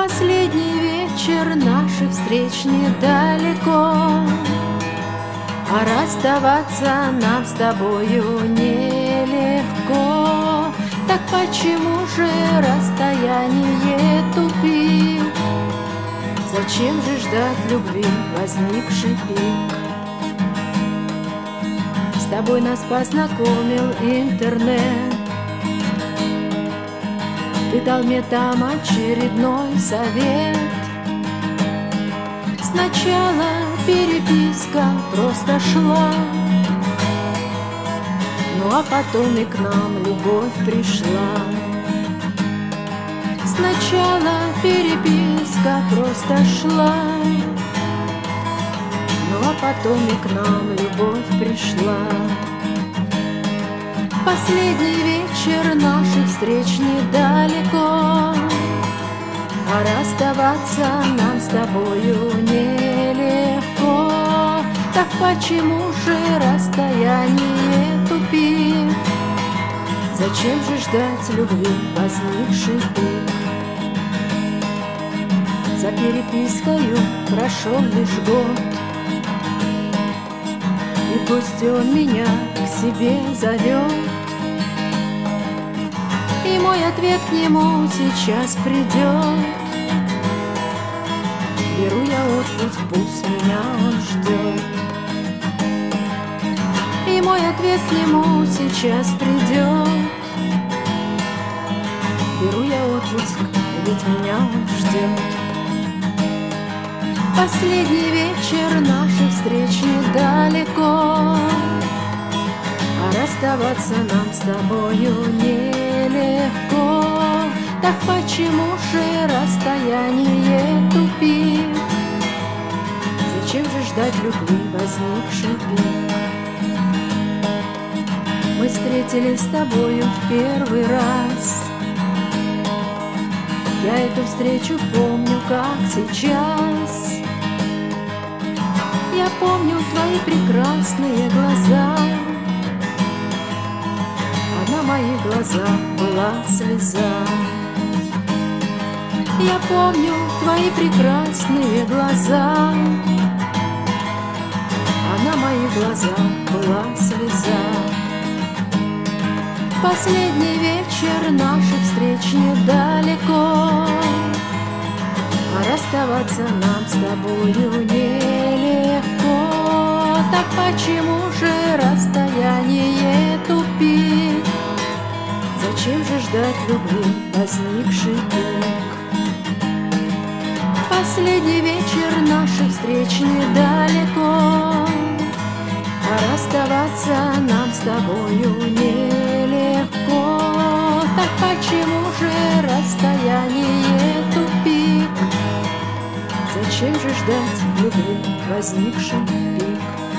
Последний вечер наших встреч недалеко, а расставаться нам с тобою нелегко. Так почему же расстояние тупик? Зачем же ждать любви, возникший пик? С тобой нас познакомил интернет. Ты дал мне там очередной совет. Сначала переписка просто шла, ну а потом и к нам любовь пришла. Сначала переписка просто шла, ну а потом и к нам любовь пришла. Последний вечер наших встреч недалеко, а расставаться нам с тобою нелегко. Так почему же расстояние тупик? Зачем же ждать любви, возникший пик? За перепискою прошел лишь год, и в гости он меня к себе зовет. И мой ответ к нему сейчас придет. Беру я отпуск, пусть меня он ждет. И мой ответ к нему сейчас придет. Беру я отпуск, ведь меня он ждет. Последний вечер наших встреч недалеко, а расставаться нам с тобою нелегко. Так почему же расстояние тупик? Зачем же ждать любви, возникший пик? Мы встретились с тобою в первый раз. Я эту встречу помню, как сейчас. Я помню твои прекрасные глаза, а на моих глазах была слеза. Я помню твои прекрасные глаза, а на моих глазах была слеза. Последний вечер наших встреч недалеко, а расставаться нам с тобою нелегко. Так почему же расстояние тупик? Зачем же ждать любви, возникший пик? Последний вечер наших встреч недалеко, а расставаться нам с тобою нелегко. Так почему же расстояние тупик? Зачем же ждать любви, возникший пик?